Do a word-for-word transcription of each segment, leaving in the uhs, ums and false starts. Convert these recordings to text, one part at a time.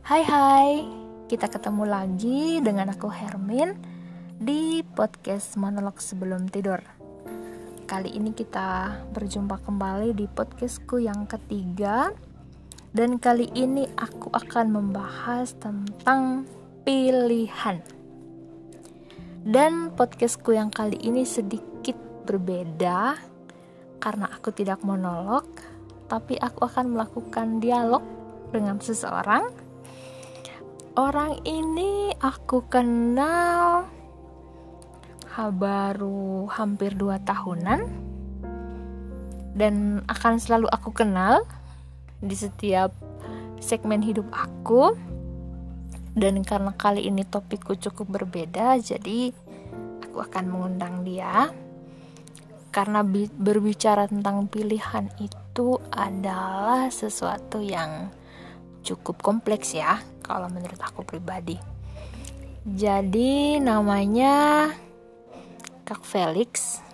Hai hai, kita ketemu lagi dengan aku Hermin di podcast Monolog Sebelum Tidur. Kali ini kita berjumpa kembali di podcastku yang ketiga. Dan kali ini aku akan membahas tentang pilihan. Dan podcastku yang kali ini sedikit berbeda karena aku tidak monolog, tapi aku akan melakukan dialog dengan seseorang. Orang ini aku kenal ha, baru hampir dua tahunan dan akan selalu aku kenal di setiap segmen hidup aku. Dan karena kali ini topikku cukup berbeda, jadi aku akan mengundang dia. Karena bi- berbicara tentang pilihan itu adalah sesuatu yang cukup kompleks ya, kalau menurut aku pribadi. Jadi namanya Kak Felix.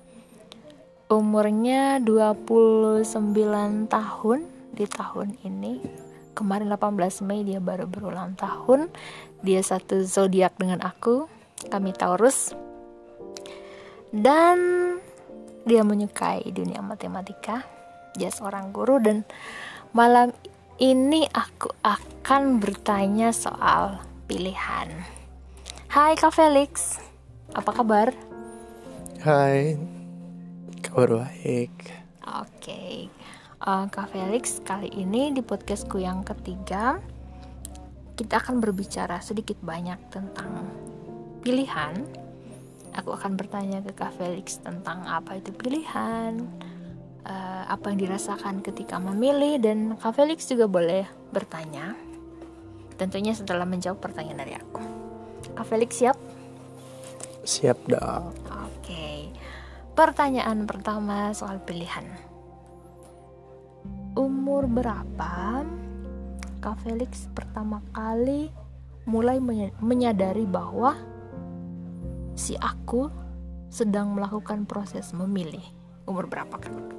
Umurnya dua puluh sembilan tahun di tahun ini. Kemarin delapan belas Mei dia baru berulang tahun. Dia satu zodiak dengan aku, kami Taurus. Dan dia menyukai dunia matematika. Dia seorang guru dan malam ini aku akan bertanya soal pilihan. Hai Kak Felix, apa kabar? Hai, kabar baik. Oke, uh, Kak Felix, kali ini di podcastku yang ketiga kita akan berbicara sedikit banyak tentang pilihan. Aku akan bertanya ke Kak Felix tentang apa itu pilihan, Uh, apa yang dirasakan ketika memilih, dan Kak Felix juga boleh bertanya, tentunya setelah menjawab pertanyaan dari aku. Kak Felix siap? Siap dong. Oke, pertanyaan pertama soal pilihan. Umur berapa Kak Felix pertama kali mulai menyadari bahwa si aku sedang melakukan proses memilih? Umur berapa Kak?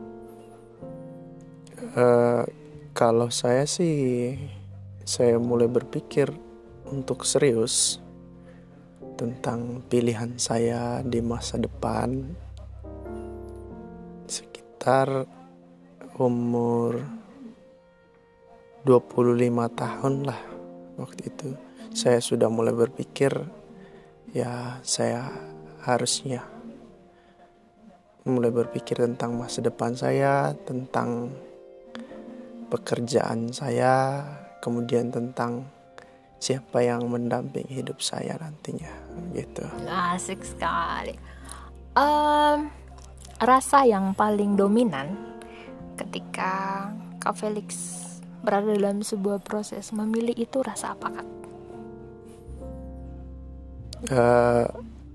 Uh, kalau saya sih, saya mulai berpikir untuk serius tentang pilihan saya di masa depan sekitar umur dua puluh lima tahun lah. Waktu itu saya sudah mulai berpikir, ya saya harusnya mulai berpikir tentang masa depan saya, tentang pekerjaan saya, kemudian tentang siapa yang mendampingi hidup saya nantinya, gitu. Asik sekali. Um, rasa yang paling dominan ketika Kak Felix berada dalam sebuah proses memilih itu rasa apa Kak? Uh,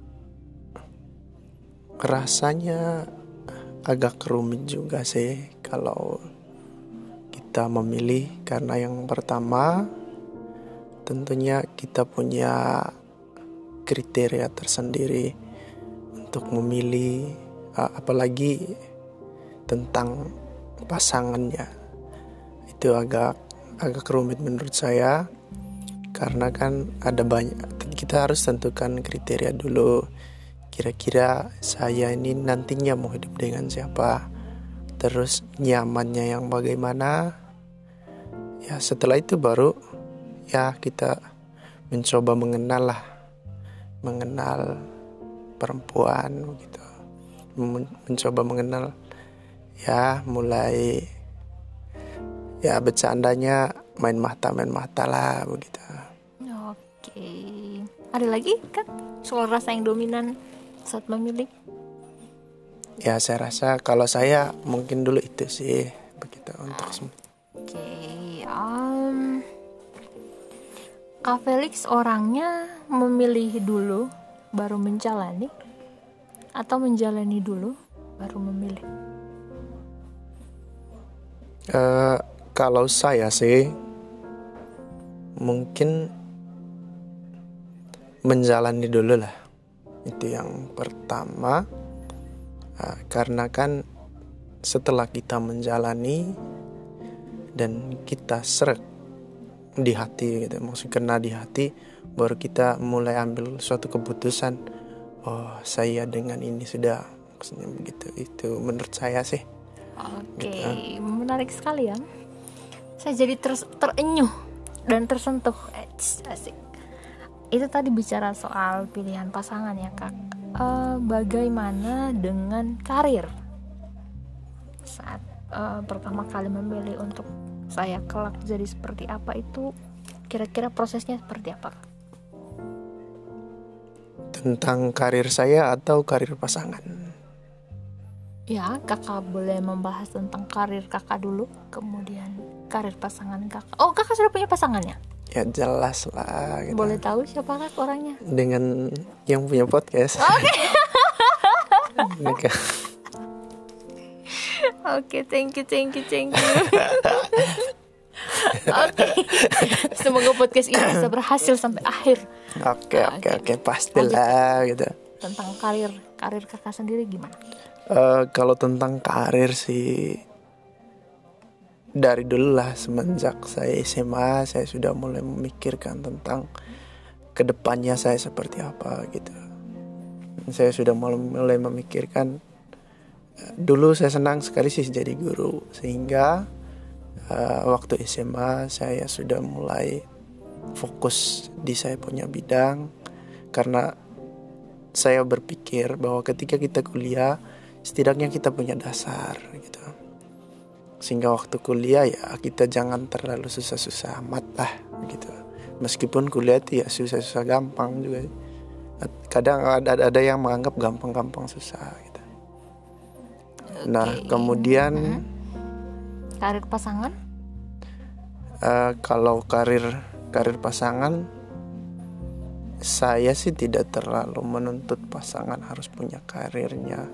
rasanya agak rumit juga sih kalau kita memilih, karena yang pertama tentunya kita punya kriteria tersendiri untuk memilih, apalagi tentang pasangannya. Itu agak agak rumit menurut saya, karena kan ada banyak, kita harus tentukan kriteria dulu. Kira-kira saya ini nantinya mau hidup dengan siapa, terus nyamannya yang bagaimana. Ya setelah itu baru ya kita mencoba mengenal lah, mengenal perempuan gitu, Men- mencoba mengenal, ya mulai ya bercandanya main mata main mata lah begitu. Oke, ada lagi Kak soal rasa yang dominan saat memilih? Ya saya rasa kalau saya mungkin dulu itu sih begitu untuk semua. Oke, um, Kak Felix orangnya memilih dulu baru menjalani atau menjalani dulu baru memilih? Uh, kalau saya sih mungkin menjalani dulu lah, itu yang pertama. Uh, karena kan setelah kita menjalani dan kita seret di hati gitu, maksudnya kena di hati, baru kita mulai ambil suatu keputusan, oh saya dengan ini sudah, maksudnya begitu. Itu menurut saya sih. Oke, Gitu. menarik sekali ya. Saya jadi ter- terenyuh dan tersentuh. Eits, asik. Itu tadi bicara soal pilihan pasangan ya kak. Uh, bagaimana dengan karir? Saat uh, pertama kali memilih untuk saya kelak jadi seperti apa, itu kira-kira prosesnya seperti apa? Tentang karir saya atau karir pasangan? Ya, kakak boleh membahas tentang karir kakak dulu, kemudian karir pasangan kakak. Oh, kakak sudah punya pasangannya? Ya jelas lah gitu. Boleh tahu siapa kak orangnya? Dengan yang punya podcast. Oke. Nikah. Oke, thank you, thank you, thank you. Oke, semoga podcast ini bisa berhasil sampai akhir. Oke, oke, oke, pastilah gitu. Tentang karir, karir kakak sendiri gimana? Uh, kalau tentang karir sih, dari dulu lah, semenjak saya S M A saya sudah mulai memikirkan tentang kedepannya saya seperti apa gitu. Saya sudah mulai, mulai memikirkan. Dulu saya senang sekali sih jadi guru, sehingga uh, waktu S M A saya sudah mulai fokus di saya punya bidang, karena saya berpikir bahwa ketika kita kuliah setidaknya kita punya dasar gitu, sehingga waktu kuliah ya kita jangan terlalu susah-susah amat lah gitu. Meskipun kuliah itu ya susah-susah gampang juga, kadang ada ada yang menganggap gampang-gampang susah gitu. Nah, Oke. kemudian hmm. karir pasangan? Uh, kalau karir karir pasangan, saya sih tidak terlalu menuntut pasangan harus punya karirnya.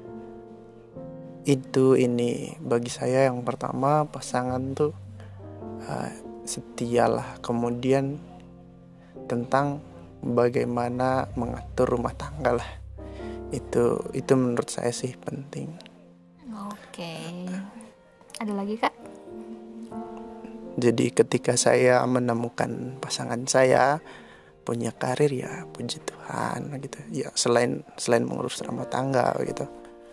Itu ini bagi saya yang pertama, pasangan tuh uh, setialah. Kemudian tentang bagaimana mengatur rumah tangga lah. Itu itu menurut saya sih penting. Oke. Ada lagi kak? Jadi ketika saya menemukan pasangan saya punya karir, ya puji Tuhan gitu. Ya selain selain mengurus rumah tangga gitu.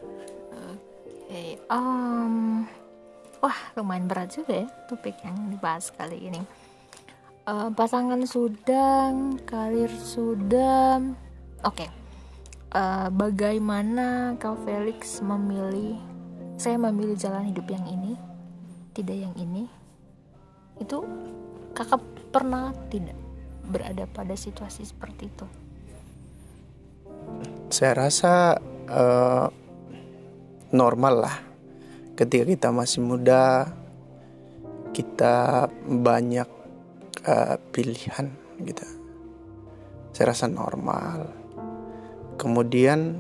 Oke. Um, wah lumayan berat juga ya topik yang dibahas kali ini. Uh, pasangan sudah, karir sudah. Oke. Uh, bagaimana Kak Felix memilih? Saya memilih jalan hidup yang ini, tidak yang ini. Itu kakak pernah tidak berada pada situasi seperti itu? Saya rasa uh, normal lah. Ketika kita masih muda, kita banyak uh, pilihan gitu. Saya rasa normal. Kemudian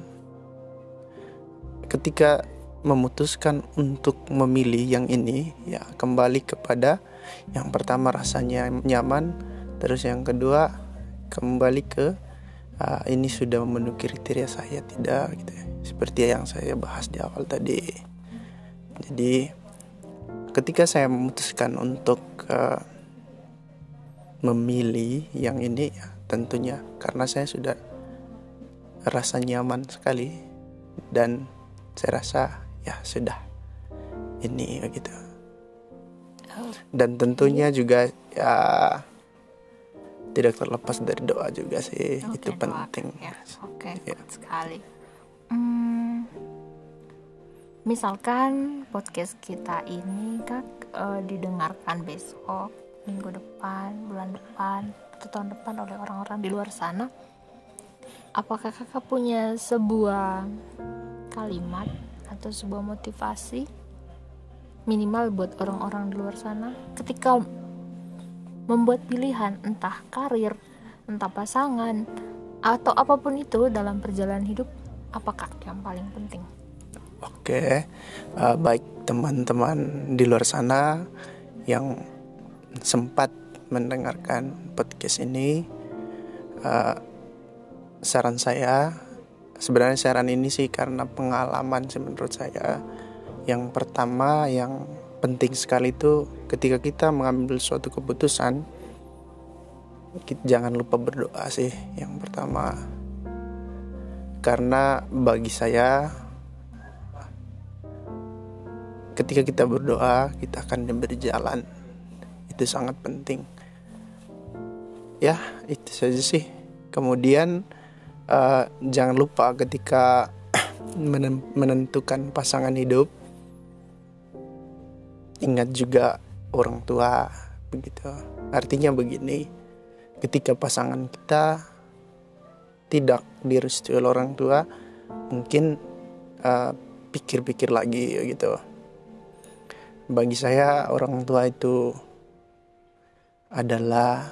ketika memutuskan untuk memilih yang ini, ya kembali kepada yang pertama rasanya nyaman, terus yang kedua kembali ke uh, ini sudah memenuhi kriteria saya tidak gitu ya. Seperti yang saya bahas di awal tadi. Jadi ketika saya memutuskan untuk uh, memilih yang ini, ya tentunya karena saya sudah rasa nyaman sekali, dan saya rasa ya sudah ini begitu. Dan tentunya juga ya tidak terlepas dari doa juga sih. Oke, itu penting ya. Oke, ya. Kuat sekali. Hmm, misalkan podcast kita ini kak uh, didengarkan besok, minggu depan, bulan depan, atau tahun depan oleh orang-orang di luar sana, apakah kakak punya sebuah kalimat atau sebuah motivasi minimal buat orang-orang di luar sana ketika membuat pilihan, entah karir, entah pasangan, atau apapun itu dalam perjalanan hidup, apakah yang paling penting? Oke, uh, baik teman-teman di luar sana yang sempat mendengarkan podcast ini, uh, saran saya, sebenarnya saran ini sih karena pengalaman sih menurut saya. Yang pertama yang penting sekali itu ketika kita mengambil suatu keputusan, kita jangan lupa berdoa sih yang pertama. Karena bagi saya ketika kita berdoa kita akan berjalan. Itu sangat penting. Ya, itu saja sih. Kemudian uh, jangan lupa ketika menentukan pasangan hidup, ingat juga orang tua, begitu. Artinya begini, ketika pasangan kita tidak direstui oleh orang tua, mungkin uh, pikir-pikir lagi gitu. Bagi saya orang tua itu adalah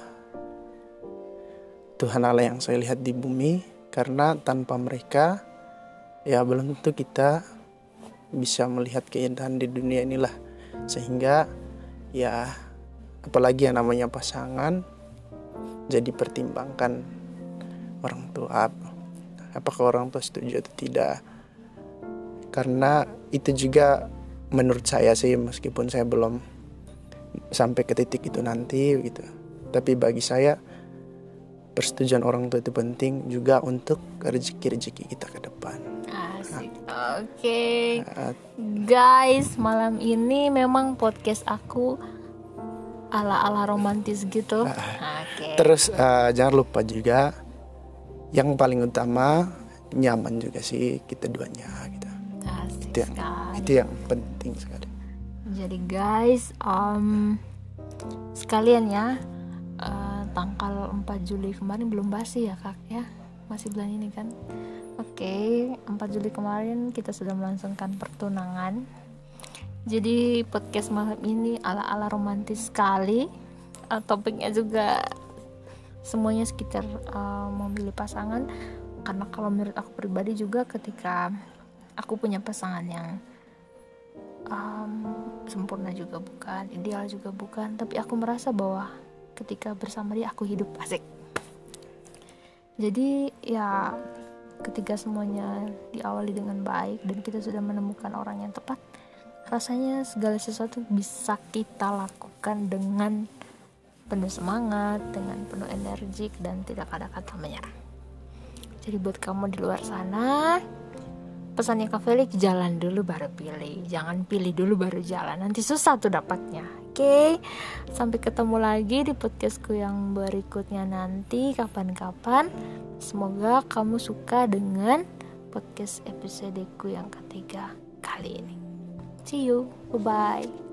Tuhan Allah yang saya lihat di bumi, karena tanpa mereka ya belum tentu kita bisa melihat keindahan di dunia inilah. Sehingga ya apalagi yang namanya pasangan, jadi pertimbangkan orang tua, apakah orang tua setuju atau tidak. Karena itu juga menurut saya sih, meskipun saya belum sampai ke titik itu nanti gitu, tapi bagi saya persetujuan orang tua itu penting juga untuk rezeki-rezeki kita ke depan. Asik. Oke, okay. uh, guys, malam ini memang podcast aku ala-ala romantis gitu. Uh, Oke. Okay. Terus uh, jangan lupa juga yang paling utama nyaman juga sih kita duanya gitu. Asik itu yang sekali. Itu yang penting sekali. Jadi guys, um, sekalian ya. Uh, tanggal empat Juli kemarin belum basi ya kak ya, masih bulan ini kan. Oke, okay, empat Juli kemarin kita sudah melangsungkan pertunangan. Jadi podcast malam ini ala-ala romantis sekali. uh, Topiknya juga semuanya sekitar uh, memilih pasangan. Karena kalau menurut aku pribadi juga, ketika aku punya pasangan yang um, sempurna juga bukan, ideal juga bukan, tapi aku merasa bahwa ketika bersama dia aku hidup asik. Jadi ya ketika semuanya diawali dengan baik dan kita sudah menemukan orang yang tepat, rasanya segala sesuatu bisa kita lakukan dengan penuh semangat, dengan penuh energik, dan tidak ada kata menyerah. Jadi buat kamu di luar sana, pesannya Kak Felix, jalan dulu baru pilih, jangan pilih dulu baru jalan, nanti susah tuh dapatnya. Oke, okay. Sampai ketemu lagi di podcastku yang berikutnya nanti kapan-kapan. Semoga kamu suka dengan podcast episodeku yang ketiga kali ini. See you, bye-bye.